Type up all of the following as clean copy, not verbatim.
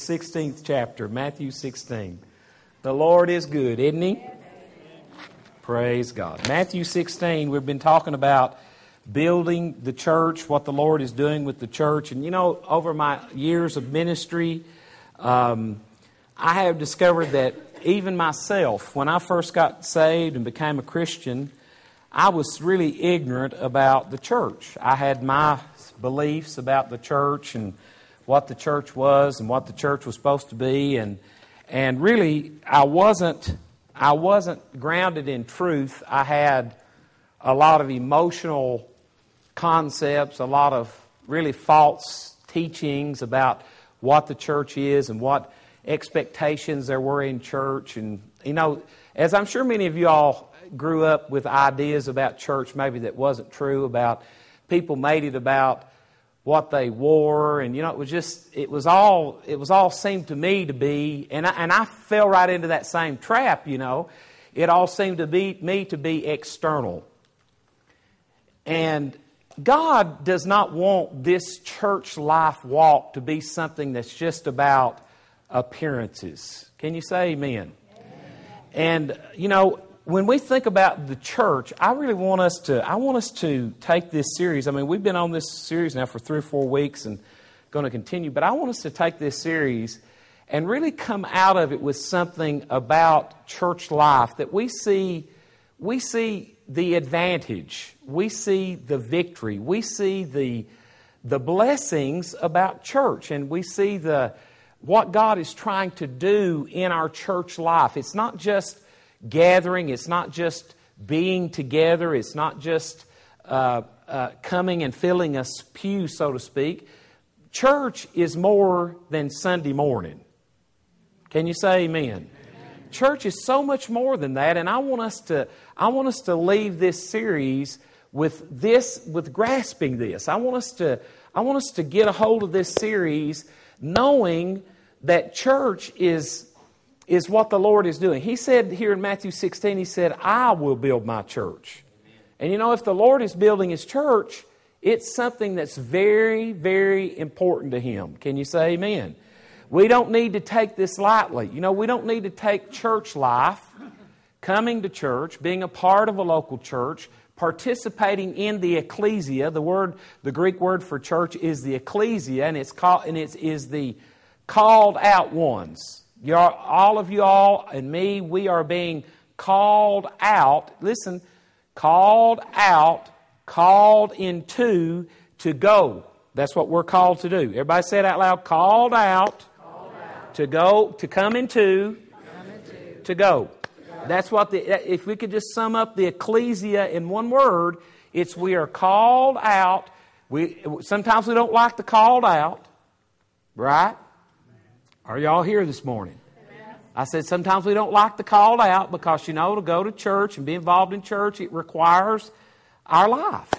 16th chapter, Matthew 16. The Lord is good, isn't He? Praise God. Matthew 16, we've been talking about building the church, what the Lord is doing with the church. And you know, over my years of ministry, I have discovered that even myself, when I first got saved and became a Christian, I was really ignorant about the church. I had my beliefs about the church and what the church was and what the church was supposed to be, and really I wasn't grounded in truth. I had a lot of emotional concepts, a lot of really false teachings about what the church is and what expectations there were in church. And you know, as I'm sure many of you all grew up with ideas about church maybe that wasn't true, about people made it about what they wore, and you know, it was all seemed to me to be, and I fell right into that same trap. You know, it all seemed to be external. And God does not want this church life walk to be something that's just about appearances. Can you say amen? And you know, when we think about the church, I want us to take this series. I mean, we've been on this series now for 3 or 4 weeks and going to continue, but I want us to take this series and really come out of it with something about church life that we see the advantage, we see the victory, we see the blessings about church, and we see what God is trying to do in our church life. It's not just gathering, it's not just being together, it's not just coming and filling a pew, so to speak. Church is more than Sunday morning. Can you say amen? Amen. Church is so much more than that, and I want us to leave this series with grasping this. I want us to get a hold of this series knowing that church is what the Lord is doing. He said here in Matthew 16, He said, I will build my church. And you know, if the Lord is building His church, it's something that's very, very important to Him. Can you say amen? We don't need to take this lightly. You know, we don't need to take church life, coming to church, being a part of a local church, participating in the ecclesia. The Greek word for church is the ecclesia, and it is the called out ones. All of you all and me, we are being called out. Listen, called out, called into, to go. That's what we're called to do. Everybody say it out loud. Called out, to go, to come into, to go. That's what if we could just sum up the ecclesia in one word, it's we are called out. Sometimes we don't like the called out, right? Are y'all here this morning? I said sometimes we don't like the called out because, you know, to go to church and be involved in church, it requires our life.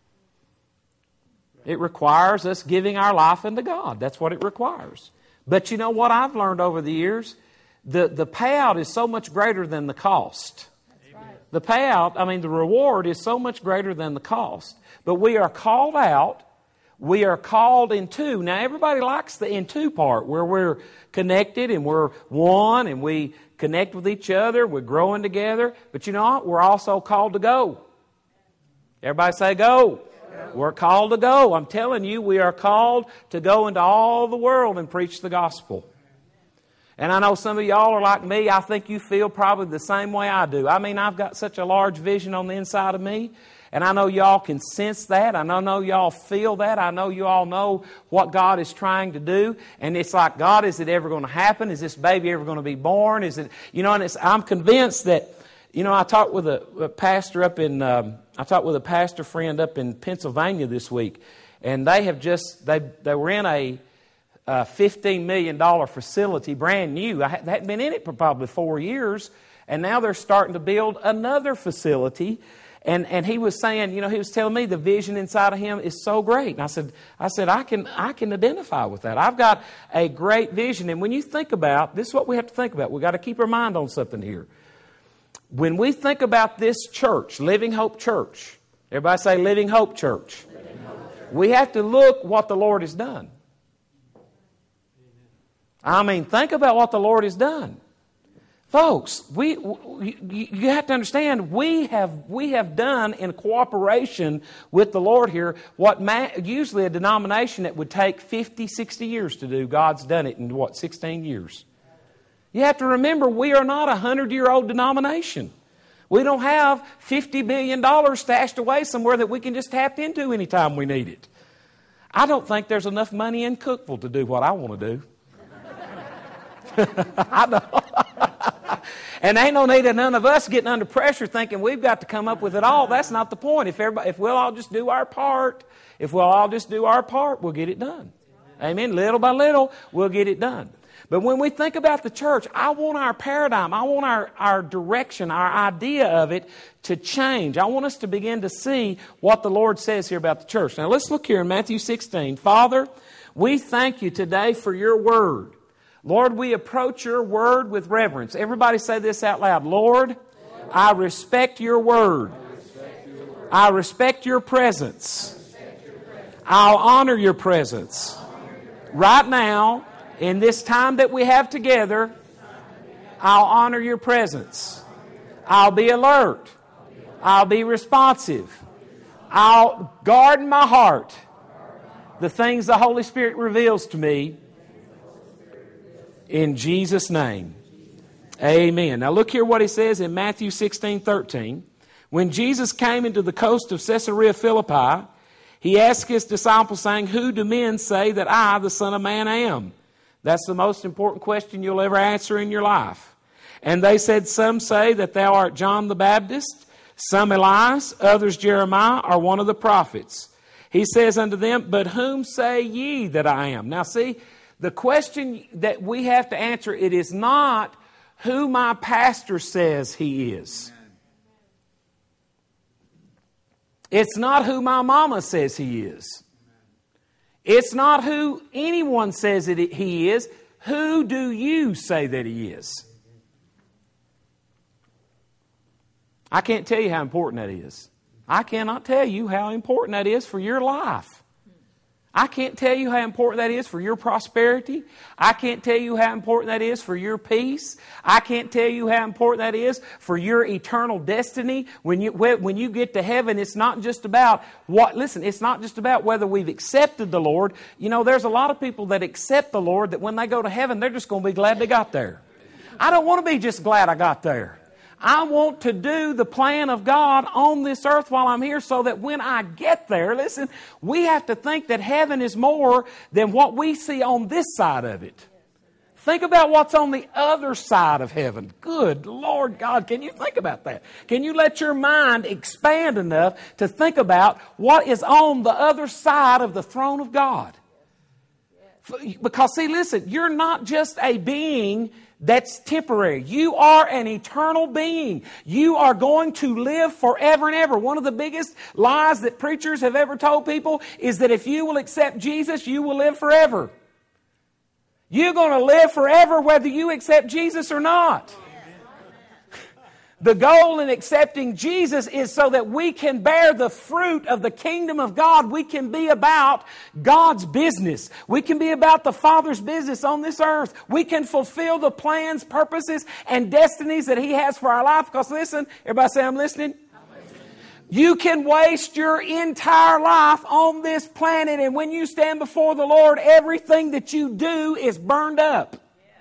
It requires us giving our life unto God. That's what it requires. But you know what I've learned over the years? The payout is so much greater than the cost. Right. The payout, the reward is so much greater than the cost. But we are called out. We are called into. Now, everybody likes the into part where we're connected and we're one and we connect with each other. We're growing together. But you know what? We're also called to go. Everybody say go. We're called to go. I'm telling you, we are called to go into all the world and preach the gospel. And I know some of y'all are like me. I think you feel probably the same way I do. I've got such a large vision on the inside of me. And I know y'all can sense that. I know y'all feel that. I know you all know what God is trying to do. And it's like, God, is it ever going to happen? Is this baby ever going to be born? Is it, you know, and I'm convinced that, you know, I talked with a pastor friend up in Pennsylvania this week. And they were in a $15 million facility, brand new. They hadn't been in it for probably 4 years. And now they're starting to build another facility. And he was saying, you know, he was telling me the vision inside of him is so great. And I said, I can identify with that. I've got a great vision. And when you think about, this is what we have to think about. We've got to keep our mind on something here. When we think about this church, Living Hope Church, everybody say Living Hope Church. Living Hope Church. We have to look what the Lord has done. I mean, think about what the Lord has done. Folks, you have to understand, we have done in cooperation with the Lord here what usually a denomination that would take 50, 60 years to do, God's done it in 16 years. You have to remember, we are not a 100-year-old denomination. We don't have $50 billion stashed away somewhere that we can just tap into anytime we need it. I don't think there's enough money in Cookeville to do what I want to do. I know. And ain't no need of none of us getting under pressure thinking we've got to come up with it all. That's not the point. If we'll all just do our part, we'll get it done. Amen. Little by little, we'll get it done. But when we think about the church, I want our paradigm, I want our direction, our idea of it to change. I want us to begin to see what the Lord says here about the church. Now let's look here in Matthew 16. Father, we thank you today for your word. Lord, we approach your word with reverence. Everybody say this out loud. Lord, I respect your word. I respect your presence. I'll honor your presence. Right now, in this time that we have together, I'll honor your presence. I'll be alert. I'll be responsive. I'll guard in my heart the things the Holy Spirit reveals to me. In Jesus' name. Amen. Now look here what he says in Matthew 16:13. When Jesus came into the coast of Caesarea Philippi, he asked his disciples, saying, Who do men say that I, the Son of Man, am? That's the most important question you'll ever answer in your life. And they said, Some say that thou art John the Baptist, some Elias, others Jeremiah, or one of the prophets. He says unto them, But whom say ye that I am? Now see, the question that we have to answer, it is not who my pastor says he is. It's not who my mama says he is. It's not who anyone says that he is. Who do you say that he is? I can't tell you how important that is. I cannot tell you how important that is for your life. I can't tell you how important that is for your prosperity. I can't tell you how important that is for your peace. I can't tell you how important that is for your eternal destiny. When you get to heaven, it's not just about it's not just about whether we've accepted the Lord. You know, there's a lot of people that accept the Lord that when they go to heaven, they're just going to be glad they got there. I don't want to be just glad I got there. I want to do the plan of God on this earth while I'm here so that when I get there, listen, we have to think that heaven is more than what we see on this side of it. Think about what's on the other side of heaven. Good Lord God, can you think about that? Can you let your mind expand enough to think about what is on the other side of the throne of God? Because see, listen, you're not just a being that's temporary. You are an eternal being. You are going to live forever and ever. One of the biggest lies that preachers have ever told people is that if you will accept Jesus, you will live forever. You're going to live forever whether you accept Jesus or not. The goal in accepting Jesus is so that we can bear the fruit of the kingdom of God. We can be about God's business. We can be about the Father's business on this earth. We can fulfill the plans, purposes, and destinies that He has for our life. Because listen, everybody say I'm listening. You can waste your entire life on this planet, and when you stand before the Lord, everything that you do is burned up.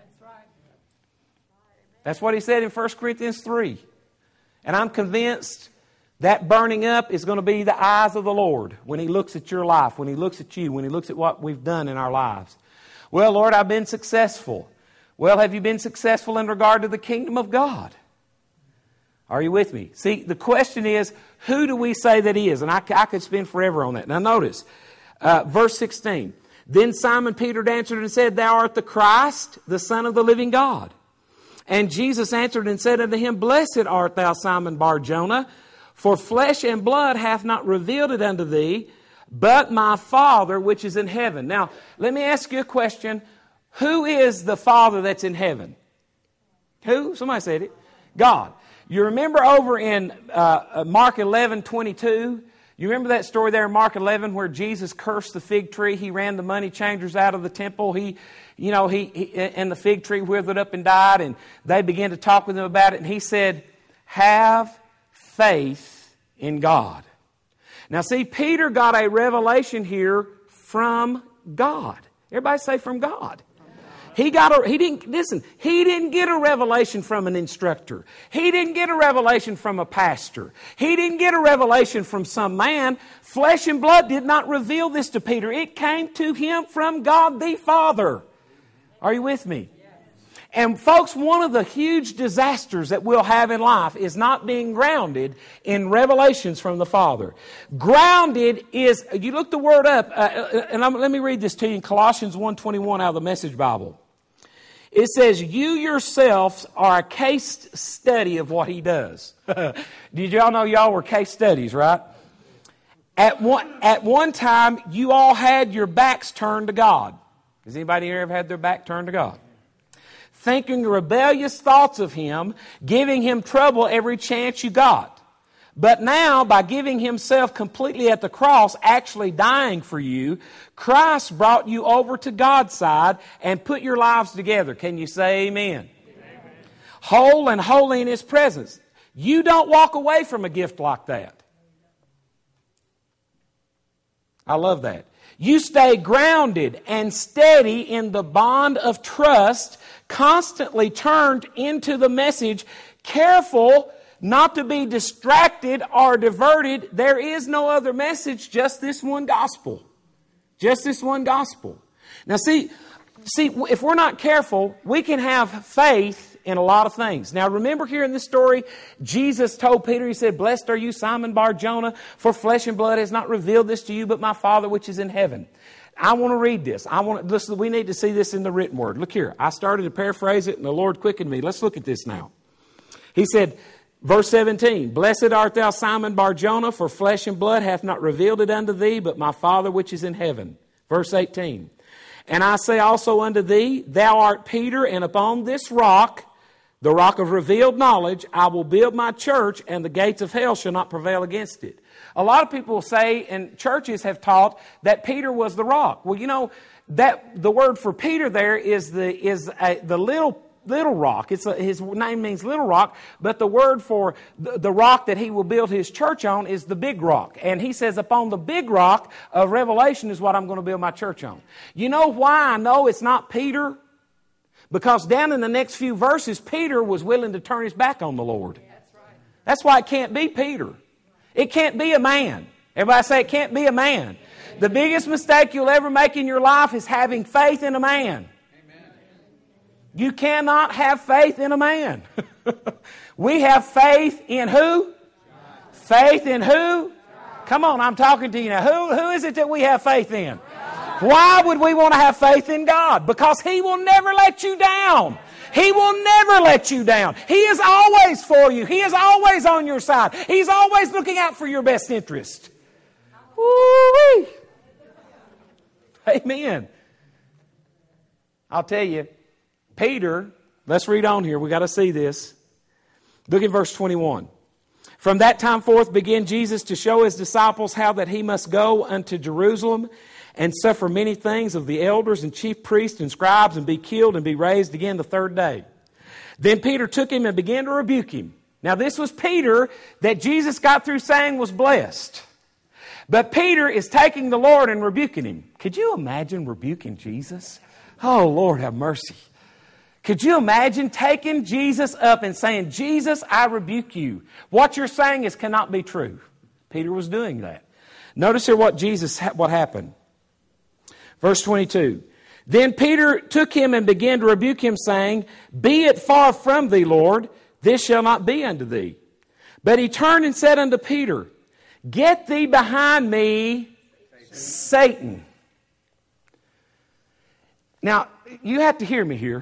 That's what he said in 1 Corinthians 3. And I'm convinced that burning up is going to be the eyes of the Lord when He looks at your life, when He looks at you, when He looks at what we've done in our lives. Well, Lord, I've been successful. Well, have you been successful in regard to the kingdom of God? Are you with me? See, the question is, who do we say that He is? And I could spend forever on that. Now notice, verse 16. Then Simon Peter answered and said, Thou art the Christ, the Son of the living God. And Jesus answered and said unto him, Blessed art thou, Simon Bar-Jonah, for flesh and blood hath not revealed it unto thee, but my Father which is in heaven. Now, let me ask you a question. Who is the Father that's in heaven? Who? Somebody said it. God. You remember over in Mark 11:22, You remember that story there in Mark 11 where Jesus cursed the fig tree? He ran the money changers out of the temple. He and the fig tree withered up and died, and they began to talk with him about it. And he said, have faith in God. Now see, Peter got a revelation here from God. Everybody say from God. He didn't get a revelation from an instructor. He didn't get a revelation from a pastor. He didn't get a revelation from some man. Flesh and blood did not reveal this to Peter. It came to him from God the Father. Are you with me? And folks, one of the huge disasters that we'll have in life is not being grounded in revelations from the Father. Grounded is, you look the word up, let me read this to you in Colossians 1:21 out of the Message Bible. It says, you yourselves are a case study of what He does. Did y'all know y'all were case studies, right? At one time, you all had your backs turned to God. Has anybody here ever had their back turned to God? Thinking rebellious thoughts of Him, giving Him trouble every chance you got. But now, by giving Himself completely at the cross, actually dying for you, Christ brought you over to God's side and put your lives together. Can you say amen? Amen. Whole and holy in His presence. You don't walk away from a gift like that. I love that. You stay grounded and steady in the bond of trust, constantly turned into the message, careful not to be distracted or diverted. There is no other message, just this one gospel. Just this one gospel. Now see, if we're not careful, we can have faith in a lot of things. Now remember here in this story, Jesus told Peter, He said, blessed are you, Simon Bar-Jonah, for flesh and blood has not revealed this to you, but my Father which is in heaven. I want to read this. Listen, we need to see this in the written word. Look here. I started to paraphrase it and the Lord quickened me. Let's look at this now. He said, verse 17, blessed art thou, Simon Bar-Jonah, for flesh and blood hath not revealed it unto thee, but my Father which is in heaven. Verse 18, and I say also unto thee, thou art Peter, and upon this rock, the rock of revealed knowledge, I will build my church, and the gates of hell shall not prevail against it. A lot of people say, and churches have taught, that Peter was the rock. Well, you know, that the word for Peter there is the little rock. His name means little rock, but the word for the rock that he will build his church on is the big rock. And he says, upon the big rock of Revelation is what I'm going to build my church on. You know why I know it's not Peter? Because down in the next few verses, Peter was willing to turn his back on the Lord. That's why it can't be Peter. It can't be a man. Everybody say it can't be a man. The biggest mistake you'll ever make in your life is having faith in a man. You cannot have faith in a man. We have faith in who? Faith in who? Come on, I'm talking to you now. Who is it that we have faith in? Why would we want to have faith in God? Because He will never let you down. He will never let you down. He is always for you. He is always on your side. He's always looking out for your best interest. Woo-wee. Amen. I'll tell you, Peter, let's read on here. We've got to see this. Look at verse 21. From that time forth began Jesus to show His disciples how that He must go unto Jerusalem and suffer many things of the elders and chief priests and scribes, and be killed and be raised again the third day. Then Peter took him and began to rebuke him. Now this was Peter that Jesus got through saying was blessed. But Peter is taking the Lord and rebuking Him. Could you imagine rebuking Jesus? Oh, Lord, have mercy. Could you imagine taking Jesus up and saying, Jesus, I rebuke you. What you're saying cannot be true. Peter was doing that. Notice here what happened. Verse 22. Then Peter took him and began to rebuke him, saying, be it far from thee, Lord, this shall not be unto thee. But he turned and said unto Peter, get thee behind me, Satan. Now, you have to hear me here.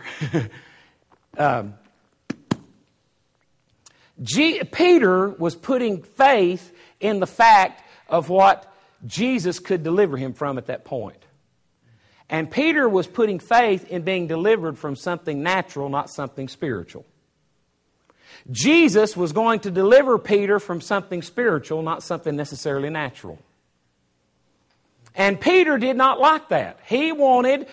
Peter was putting faith in the fact of what Jesus could deliver him from at that point. And Peter was putting faith in being delivered from something natural, not something spiritual. Jesus was going to deliver Peter from something spiritual, not something necessarily natural. And Peter did not like that. He wanted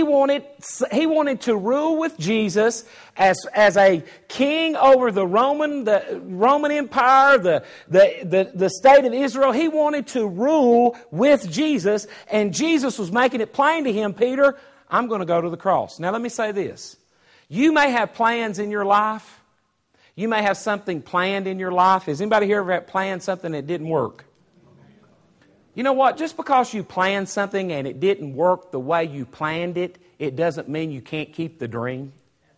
to rule with Jesus as a king over the Roman Empire, the state of Israel. He wanted to rule with Jesus, and Jesus was making it plain to him, Peter, I'm going to go to the cross. Now let me say this. You may have plans in your life. You may have something planned in your life. Has anybody here ever planned something that didn't work? You know what? Just because you planned something and it didn't work the way you planned it, it doesn't mean you can't keep the dream.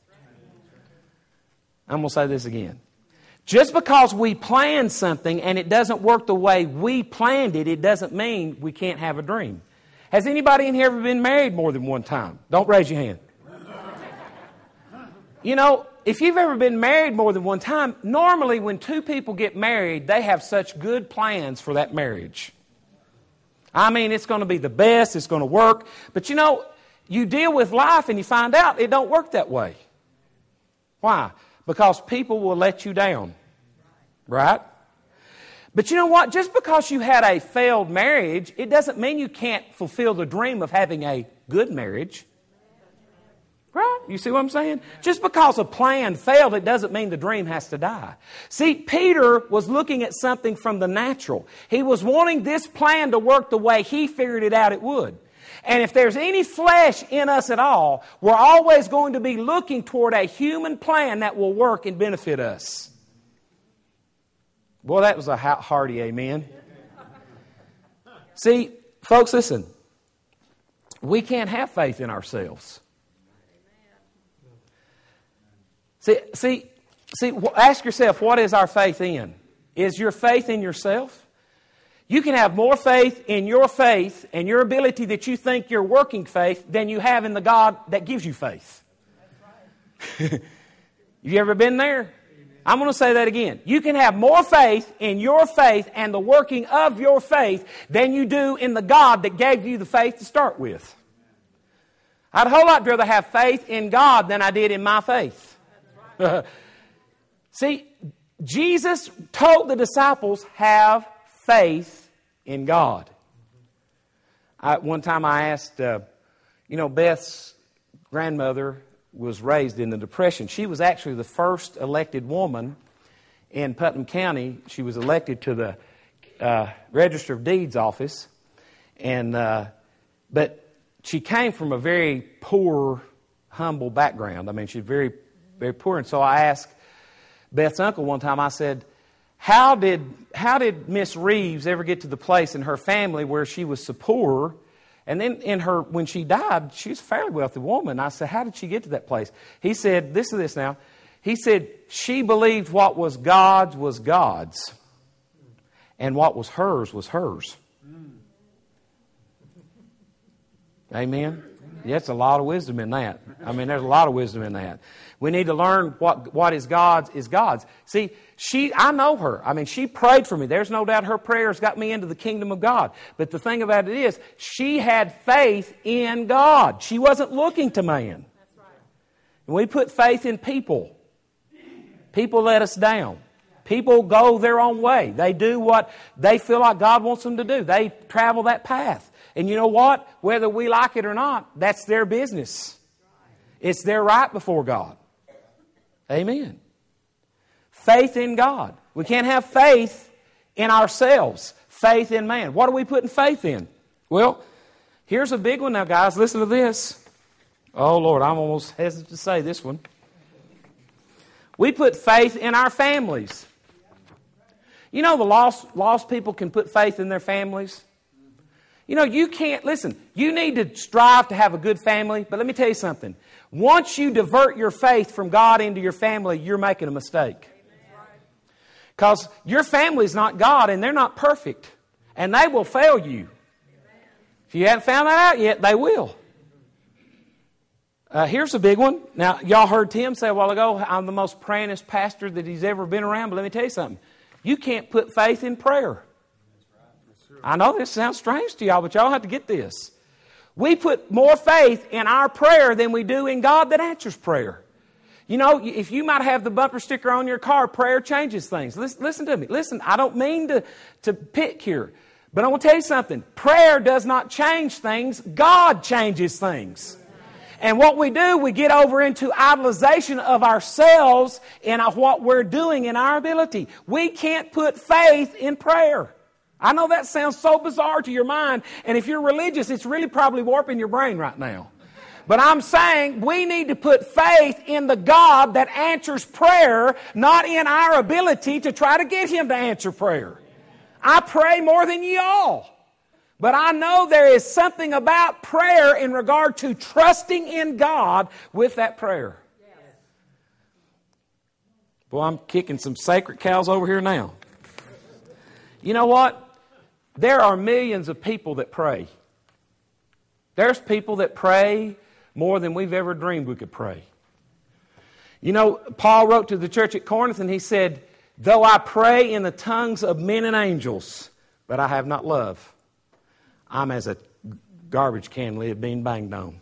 I'm going to say this again. Just because we plan something and it doesn't work the way we planned it, it doesn't mean we can't have a dream. Has anybody in here ever been married more than one time? Don't raise your hand. You know, if you've ever been married more than one time, normally when two people get married, they have such good plans for that marriage. I mean, it's going to be the best, it's going to work. But you know, you deal with life and you find out it don't work that way. Why? Because people will let you down. Right? But you know what? Just because you had a failed marriage, it doesn't mean you can't fulfill the dream of having a good marriage. Right? You see what I'm saying? Just because a plan failed, it doesn't mean the dream has to die. See, Peter was looking at something from the natural. He was wanting this plan to work the way he figured it out it would. And if there's any flesh in us at all, we're always going to be looking toward a human plan that will work and benefit us. Boy, that was a hearty amen. See, folks, listen. We can't have faith in ourselves. See, ask yourself, what is our faith in? Is your faith in yourself? You can have more faith in your faith and your ability that you think you're working faith than you have in the God that gives you faith. Have you ever been there? I'm going to say that again. You can have more faith in your faith and the working of your faith than you do in the God that gave you the faith to start with. I'd a whole lot rather have faith in God than I did in my faith. See, Jesus told the disciples, have faith in God. One time I asked, Beth's grandmother was raised in the Depression. She was actually the first elected woman in Putnam County. She was elected to the Register of Deeds office. But she came from a very poor, humble background. I mean, she's very, very poor. And so I asked Beth's uncle one time, I said, how did Miss Reeves ever get to the place in her family where she was so poor? And then when she died, she was a fairly wealthy woman. I said, how did she get to that place? He said, listen to this now. He said, she believed what was God's, and what was hers was hers. Amen? Yeah, that's a lot of wisdom in that. I mean, there's a lot of wisdom in that. We need to learn what is God's is God's. See, I know her. I mean, she prayed for me. There's no doubt her prayers got me into the kingdom of God. But the thing about it is, she had faith in God. She wasn't looking to man. That's right. And we put faith in people. People let us down. People go their own way. They do what they feel like God wants them to do. They travel that path. And you know what? Whether we like it or not, that's their business. It's their right before God. Amen. Faith in God. We can't have faith in ourselves. Faith in man. What are we putting faith in? Well, here's a big one now, guys. Listen to this. Oh, Lord, I'm almost hesitant to say this one. We put faith in our families. You know, the lost people can put faith in their families. You know, you can't, listen, you need to strive to have a good family, but let me tell you something. Once you divert your faith from God into your family, you're making a mistake. Because your family is not God and they're not perfect. And they will fail you. If you haven't found that out yet, they will. Here's a big one. Now, y'all heard Tim say a while ago, I'm the most prayingest pastor that he's ever been around. But let me tell you something. You can't put faith in prayer. I know this sounds strange to y'all, but y'all have to get this. We put more faith in our prayer than we do in God that answers prayer. You know, if you might have the bumper sticker on your car, prayer changes things. Listen to me. Listen, I don't mean to pick here. But I want to tell you something. Prayer does not change things. God changes things. And what we do, we get over into idolization of ourselves and what we're doing in our ability. We can't put faith in prayer. I know that sounds so bizarre to your mind. And if you're religious, it's really probably warping your brain right now. But I'm saying we need to put faith in the God that answers prayer, not in our ability to try to get Him to answer prayer. I pray more than ye all. But I know there is something about prayer in regard to trusting in God with that prayer. Boy, I'm kicking some sacred cows over here now. You know what? There are millions of people that pray. There's people that pray more than we've ever dreamed we could pray. You know, Paul wrote to the church at Corinth and he said, though I pray in the tongues of men and angels, but I have not love, I'm as a garbage can lid being banged on.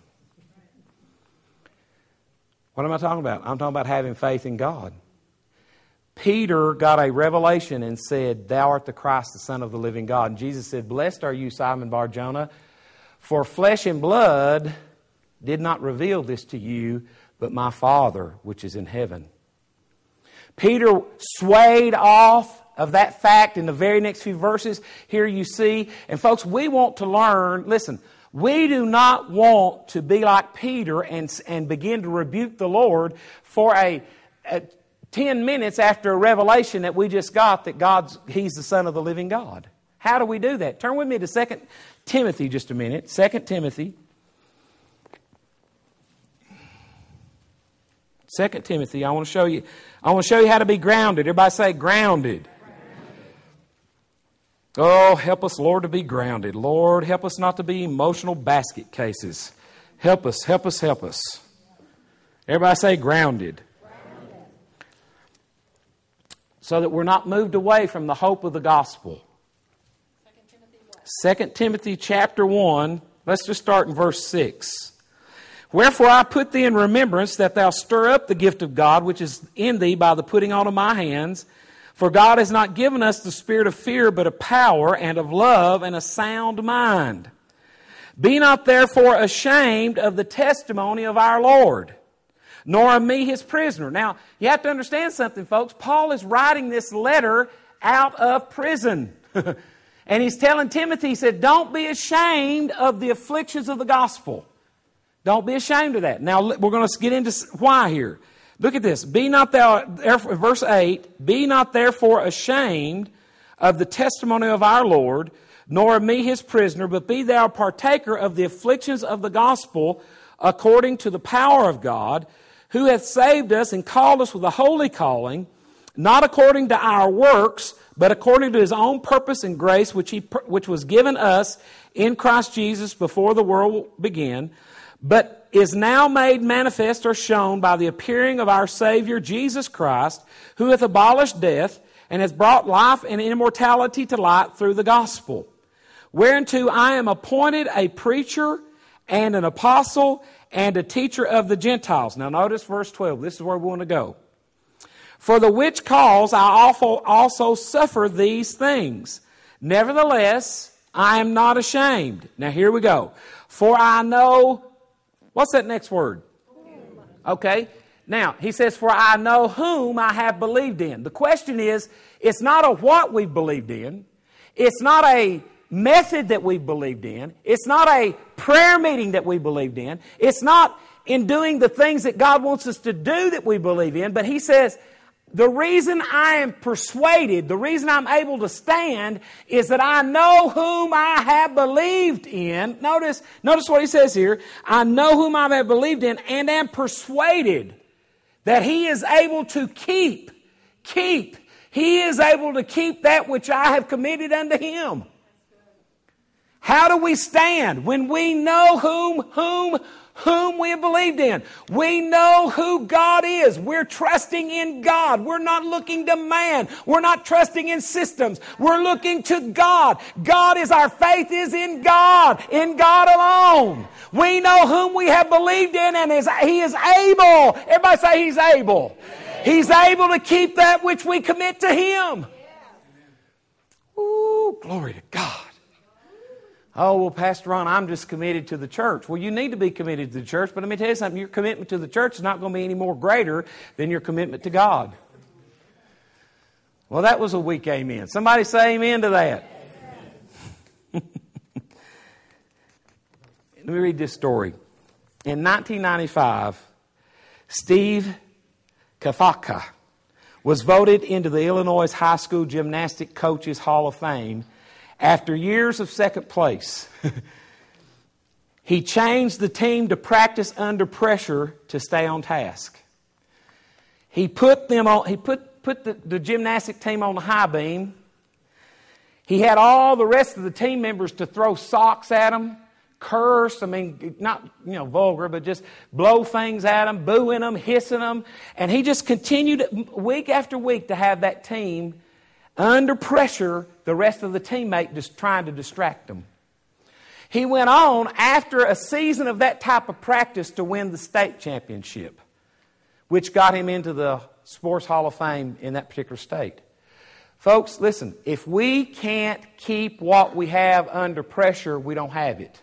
What am I talking about? I'm talking about having faith in God. Peter got a revelation and said, thou art the Christ, the Son of the living God. And Jesus said, blessed are you, Simon Bar-Jonah, for flesh and blood did not reveal this to you, but my Father which is in heaven. Peter swayed off of that fact in the very next few verses. Here you see. And folks, we want to learn, listen, we do not want to be like Peter and begin to rebuke the Lord for a 10 minutes after a revelation that we just got that He's the Son of the living God. How do we do that? Turn with me to 2 Timothy just a minute. 2 Timothy. 2 Timothy, I want to show you how to be grounded. Everybody say grounded. Oh, help us, Lord, to be grounded. Lord, help us not to be emotional basket cases. Help us, help us, help us. Everybody say grounded. So that we're not moved away from the hope of the gospel. 2 Timothy chapter 1, let's just start in verse 6. Wherefore I put thee in remembrance that thou stir up the gift of God which is in thee by the putting on of my hands. For God has not given us the spirit of fear, but of power and of love and a sound mind. Be not therefore ashamed of the testimony of our Lord, nor of me his prisoner. Now, you have to understand something, folks. Paul is writing this letter out of prison. And he's telling Timothy, he said, don't be ashamed of the afflictions of the gospel. Don't be ashamed of that. Now, we're going to get into why here. Look at this. Be not thou, verse 8, be not therefore ashamed of the testimony of our Lord, nor of me his prisoner, but be thou partaker of the afflictions of the gospel according to the power of God, who hath saved us and called us with a holy calling, not according to our works, but according to his own purpose and grace, which was given us in Christ Jesus before the world began, but is now made manifest or shown by the appearing of our Savior Jesus Christ, who hath abolished death, and has brought life and immortality to light through the gospel, whereunto I am appointed a preacher and an apostle and a teacher of the Gentiles. Now notice verse 12. This is where we want to go. For the which cause I also suffer these things. Nevertheless, I am not ashamed. Now here we go. For I know... What's that next word? Okay. Now, he says, for I know whom I have believed in. The question is, it's not a what we've believed in. It's not a method that we've believed in. It's not a prayer meeting that we believed in. It's not in doing the things that God wants us to do that we believe in. But he says, the reason I am persuaded, the reason I'm able to stand is that I know whom I have believed in. Notice what he says here. I know whom I have believed in and am persuaded that he is able to keep. He is able to keep that which I have committed unto him. How do we stand? When we know whom we have believed in. We know who God is. We're trusting in God. We're not looking to man. We're not trusting in systems. We're looking to God. God is our faith is in God alone. We know whom we have believed in, and He is able. Everybody say He's able. He's able to keep that which we commit to Him. Ooh, glory to God. Oh, well, Pastor Ron, I'm just committed to the church. Well, you need to be committed to the church, but let me tell you something. Your commitment to the church is not going to be any more greater than your commitment to God. Well, that was a weak amen. Somebody say amen to that. Let me read this story. In 1995, Steve Kafaka was voted into the Illinois High School Gymnastic Coaches Hall of Fame after years of second place. He changed the team to practice under pressure to stay on task. He put the gymnastic team on the high beam. He had all the rest of the team members to throw socks at him, curse, not vulgar, but just blow things at them, booing them, hissing them. And he just continued week after week to have that team under pressure, the rest of the teammate just trying to distract them. He went on after a season of that type of practice to win the state championship, which got him into the Sports Hall of Fame in that particular state. Folks, listen, if we can't keep what we have under pressure, we don't have it.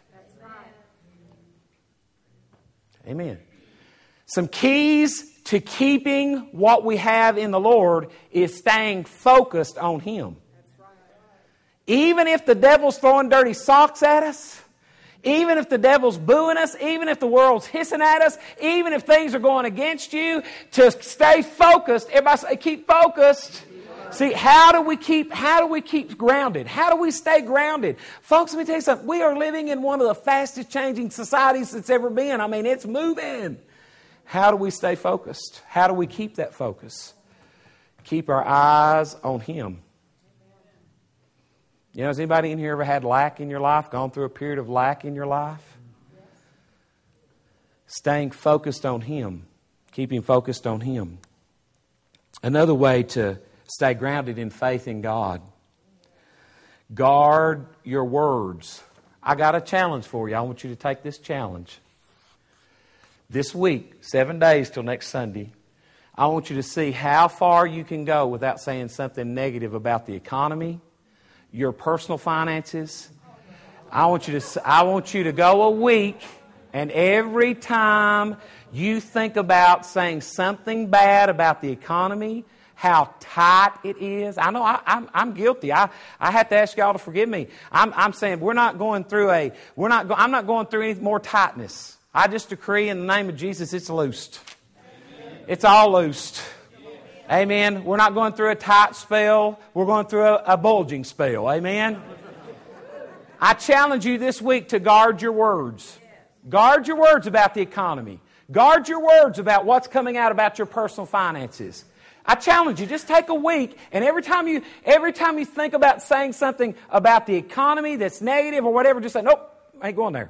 Amen. Some keys to keeping what we have in the Lord is staying focused on Him. Even if the devil's throwing dirty socks at us, even if the devil's booing us, even if the world's hissing at us, even if things are going against you, to stay focused. Everybody say, keep focused. See, how do we keep grounded? How do we stay grounded? Folks, let me tell you something. We are living in one of the fastest changing societies that's ever been. It's moving. How do we stay focused? How do we keep that focus? Keep our eyes on Him. Has anybody in here ever had lack in your life, gone through a period of lack in your life? Staying focused on Him. Keeping focused on Him. Another way to stay grounded in faith in God. Guard your words. I got a challenge for you. I want you to take this challenge. This week, 7 days till next Sunday, I want you to see how far you can go without saying something negative about the economy, your personal finances. I want you to go a week, and every time you think about saying something bad about the economy, how tight it is. I know I'm guilty. I have to ask y'all to forgive me. I'm saying I'm not going through any more tightness. I just decree in the name of Jesus, it's loosed. Amen. It's all loosed. Amen. We're not going through a tight spell. We're going through a bulging spell. Amen. I challenge you this week to guard your words. Guard your words about the economy. Guard your words about what's coming out about your personal finances. I challenge you, just take a week, and every time you think about saying something about the economy that's negative or whatever, just say, nope, I ain't going there.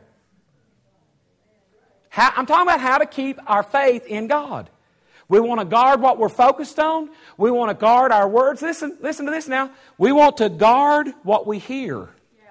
I'm talking about how to keep our faith in God. We want to guard what we're focused on. We want to guard our words. Listen to this now. We want to guard what we hear.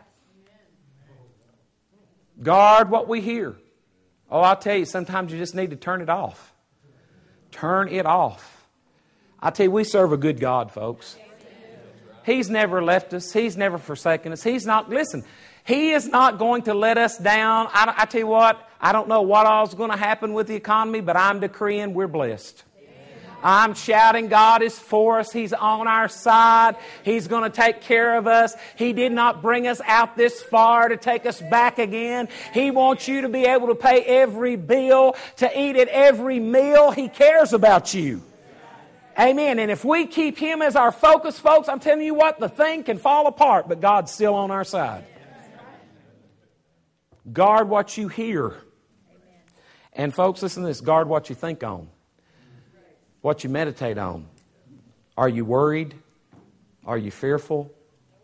Guard what we hear. Oh, I'll tell you, sometimes you just need to turn it off. Turn it off. I tell you, we serve a good God, folks. He's never left us. He's never forsaken us. He is not going to let us down. I tell you what, I don't know what all's going to happen with the economy, but I'm decreeing we're blessed. I'm shouting God is for us. He's on our side. He's going to take care of us. He did not bring us out this far to take us back again. He wants you to be able to pay every bill, to eat at every meal. He cares about you. Amen. And if we keep Him as our focus, folks, I'm telling you what, the thing can fall apart, but God's still on our side. Guard what you hear. And folks, listen to this. Guard what you think on. What you meditate on. Are you worried? Are you fearful?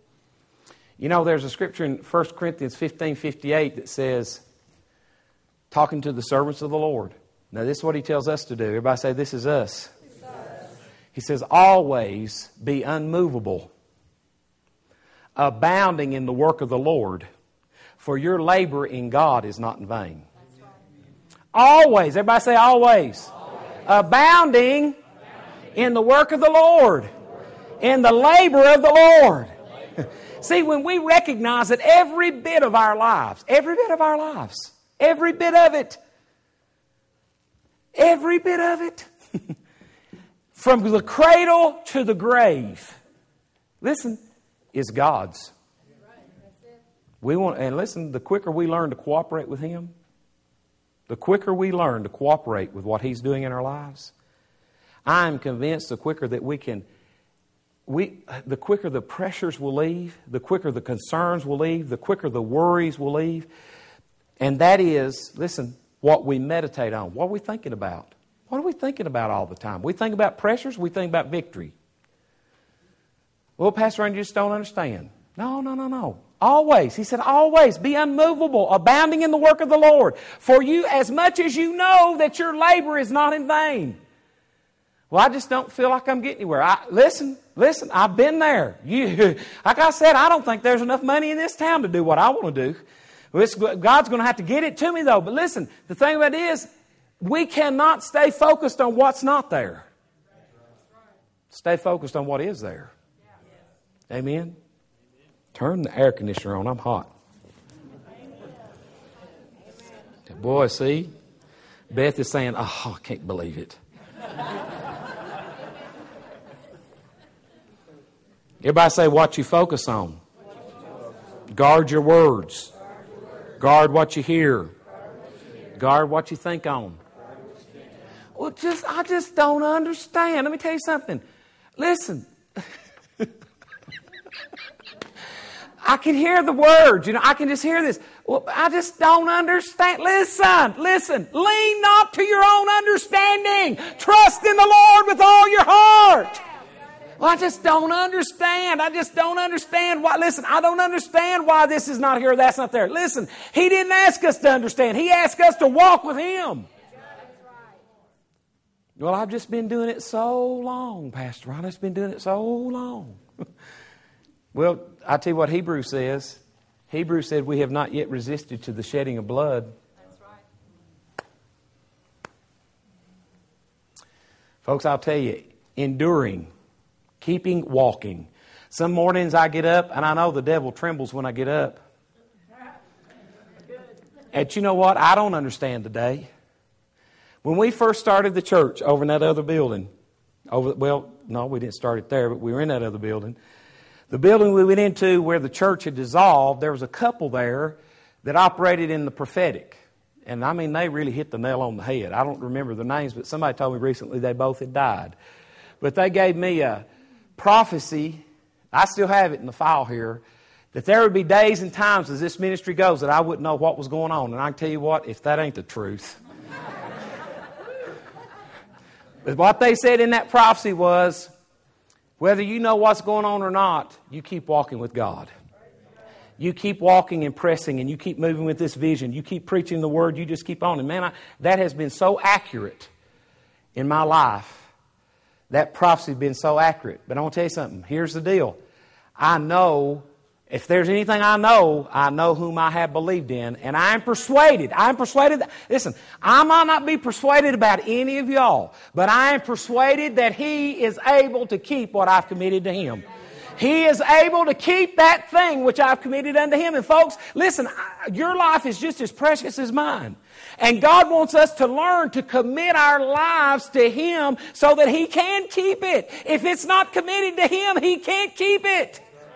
There's a scripture in 1 Corinthians 15:58 that says, talking to the servants of the Lord. Now this is what He tells us to do. Everybody say, this is us. He says, always be unmovable, abounding in the work of the Lord, for your labor in God is not in vain. Always. Everybody say always. Abounding in the work of the Lord, in the labor of the Lord. See, when we recognize that every bit of our lives, every bit of it, from the cradle to the grave, listen, is God's. And listen, the quicker we learn to cooperate with Him, the quicker we learn to cooperate with what He's doing in our lives, I'm convinced the quicker that the quicker the pressures will leave, the quicker the concerns will leave, the quicker the worries will leave. And that is, listen, what we meditate on. What are we thinking about? What are we thinking about all the time? We think about pressures, we think about victory. Well, Pastor, I just don't understand. No. Always. He said, always be unmovable, abounding in the work of the Lord. For you, as much as you know that your labor is not in vain. Well, I just don't feel like I'm getting anywhere. Listen, I've been there. Like I said, I don't think there's enough money in this town to do what I want to do. God's going to have to get it to me, though. But listen, the thing about it is, we cannot stay focused on what's not there. Stay focused on what is there. Amen? Turn the air conditioner on. I'm hot. Boy, see? Beth is saying, oh, I can't believe it. Everybody say what you focus on. Guard your words. Guard what you hear. Guard what you think on. Well, I just don't understand. Let me tell you something. Listen. I can hear the words. I can just hear this. Well, I just don't understand. Listen. Lean not to your own understanding. Trust in the Lord with all your heart. Well, I just don't understand. I don't understand why this is not here or that's not there. Listen, He didn't ask us to understand. He asked us to walk with Him. Well, I've just been doing it so long, Pastor Ron. I've just been doing it so long. Well, I tell you what Hebrews says. Hebrews said we have not yet resisted to the shedding of blood. That's right. Folks, I'll tell you, enduring, keeping walking. Some mornings I get up, and I know the devil trembles when I get up. And you know what? I don't understand today. When we first started the church over in that other building, we didn't start it there, but we were in that other building. The building we went into where the church had dissolved, there was a couple there that operated in the prophetic. And I mean, they really hit the nail on the head. I don't remember the names, but somebody told me recently they both had died. But they gave me a prophecy, I still have it in the file here, that there would be days and times as this ministry goes that I wouldn't know what was going on. And I can tell you what, if that ain't the truth. But what they said in that prophecy was, whether you know what's going on or not, you keep walking with God. You keep walking and pressing, and you keep moving with this vision. You keep preaching the Word. You just keep on. And man, that has been so accurate in my life. That prophecy has been so accurate. But I want to tell you something. Here's the deal. I know, if there's anything I know whom I have believed in. And I'm persuaded. Listen, I might not be persuaded about any of y'all. But I am persuaded that He is able to keep what I've committed to Him. He is able to keep that thing which I've committed unto Him. And folks, listen, your life is just as precious as mine. And God wants us to learn to commit our lives to Him so that He can keep it. If it's not committed to Him, He can't keep it.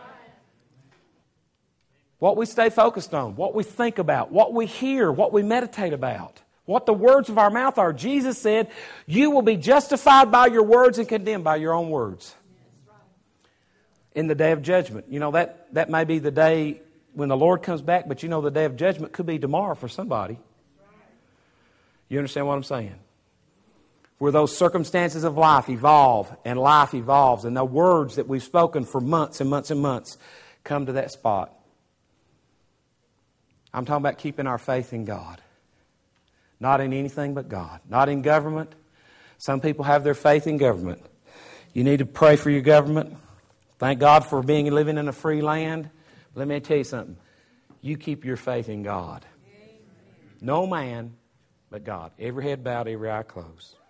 What we stay focused on, what we think about, what we hear, what we meditate about, what the words of our mouth are. Jesus said, you will be justified by your words and condemned by your own words. In the day of judgment. You know, that may be the day when the Lord comes back, but you know the day of judgment could be tomorrow for somebody. You understand what I'm saying? Where those circumstances of life evolve, and life evolves, and the words that we've spoken for months and months and months come to that spot. I'm talking about keeping our faith in God. Not in anything but God. Not in government. Some people have their faith in government. You need to pray for your government. Thank God for living in a free land. Let me tell you something. You keep your faith in God. No man but God. Every head bowed, every eye closed.